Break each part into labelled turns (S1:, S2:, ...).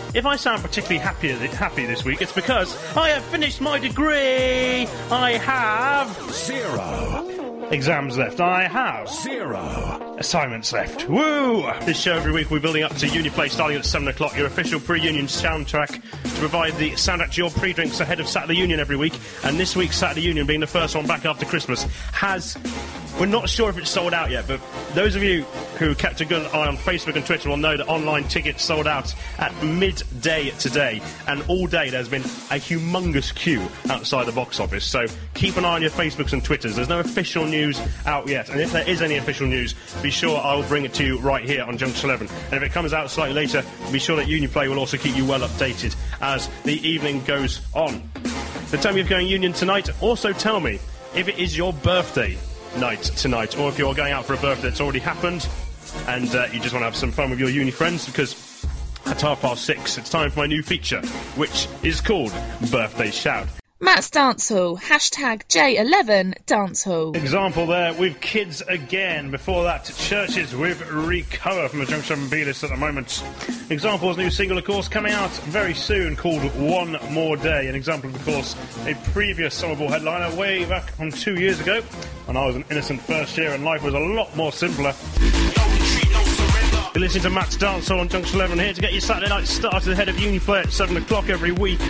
S1: if I sound particularly happy this week, it's because I have finished my degree. I have
S2: 0
S1: exams left. I have
S2: 0
S1: assignments left. Woo! This show every week we're building up to Uniplay starting at 7 o'clock, your official pre-union soundtrack to provide the soundtrack to your pre-drinks ahead of Saturday Union every week. And this week's Saturday Union, being the first one back after Christmas, we're not sure if it's sold out yet, but those of you who kept a good eye on Facebook and Twitter will know that online tickets sold out at midday today, and all day there's been a humongous queue outside the box office, so keep an eye on your Facebooks and Twitters. There's no official news out yet, and if there is any official news, be sure I'll bring it to you right here on Junction 11, and if it comes out slightly later, be sure that Uniplay will also keep you well updated as the evening goes on. The time you're going Union tonight, also tell me if it is your birthday night tonight, or if you're going out for a birthday that's already happened and you just want to have some fun with your uni friends, because at 6:30 it's time for my new feature, which is called Birthday Shout.
S3: Matt's Dance Hall, hashtag J11 Dance Hall.
S1: Example there with Kids Again. Before that, Churches with Recover from the Junction 7 B-list at the moment. Example's new single, of course, coming out very soon, called One More Day. An example, of course, a previous Summer Ball headliner way back from 2 years ago, when I was an innocent first year and life was a lot more simpler. You're listening to Matt's Dance Hall on Junction 11, here to get your Saturday night started ahead of Uniplay at 7 o'clock every week.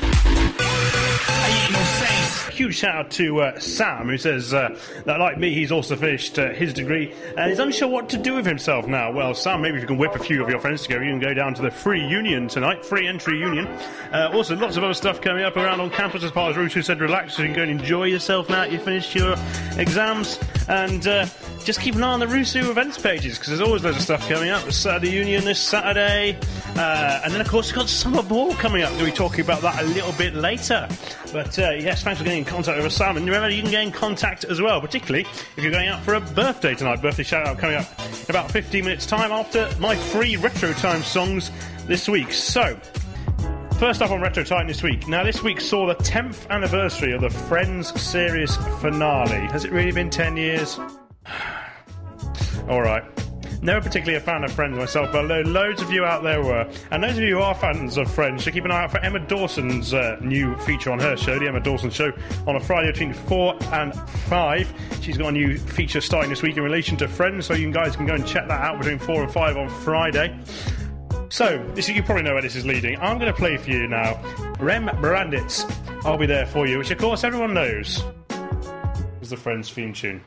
S1: Huge shout out to Sam, who says that, like me, he's also finished his degree and is unsure what to do with himself now. Well, Sam, maybe if you can whip a few of your friends together, you can go down to the free union tonight, free entry union. Also, lots of other stuff coming up around on campus as far as Ruth, who said relax, so you can go and enjoy yourself now that you've finished your exams. And just keep an eye on the Rusu events pages, because there's always loads of stuff coming up. The Saturday Union this Saturday. And then, of course, we've got Summer Ball coming up. We'll be talking about that a little bit later. But, yes, thanks for getting in contact with us, Sam. And remember, you can get in contact as well, particularly if you're going out for a birthday tonight. Birthday shout-out coming up in about 15 minutes' time after my free Retro Time songs this week. So, first up on Retro Time this week. Now, this week saw the 10th anniversary of the Friends series finale. Has it really been 10 years? All right. Never particularly a fan of Friends myself, but loads of you out there were. And those of you who are fans of Friends should keep an eye out for Emma Dawson's new feature on her show, The Emma Dawson Show, on a Friday between 4 and 5. She's got a new feature starting this week in relation to Friends, so you guys can go and check that out between 4 and 5 on Friday. So, you probably know where this is leading. I'm going to play for you now Rem Brandt's I'll Be There For You, which, of course, everyone knows is the Friends theme tune.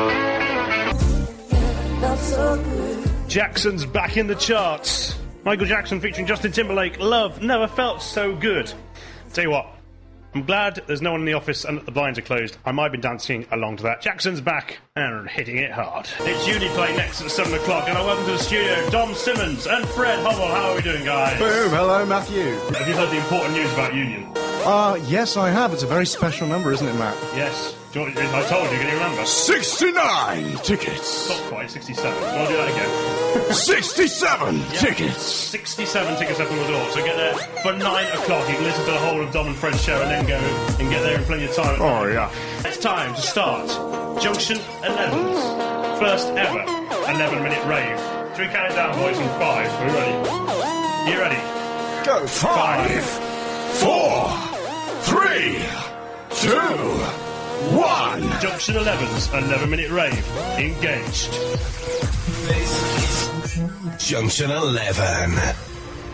S1: So Jackson's back in the charts. Michael Jackson featuring Justin Timberlake. Love never felt so good. Tell you what, I'm glad there's no one in the office and that the blinds are closed. I might be dancing along to that. Jackson's back and hitting it hard. It's Uniplay next at 7 o'clock, and I welcome to the studio Dom Simmons and Fred Hubble. How are we doing, guys?
S4: Boom, hello, Matthew.
S1: Have you heard the important news about Union?
S4: Yes, I have. It's a very special number, isn't it, Matt?
S1: Yes. I told you, can you remember?
S2: 69 tickets.
S1: Not quite, 67. I'll do that again.
S2: 67 tickets.
S1: 67 tickets up on the door. So get there for 9 o'clock. You can listen to the whole of Dom and Fred's show and then go and get there in plenty of time.
S2: Oh, yeah.
S1: It's time to start Junction 11's first ever 11-minute rave. Should we count it down, boys, from 5? Are we ready? You ready?
S4: Go.
S2: 5, 4, 3, 2, 1.
S1: Junction 11's 11-minute rave. Engaged.
S2: Junction 11.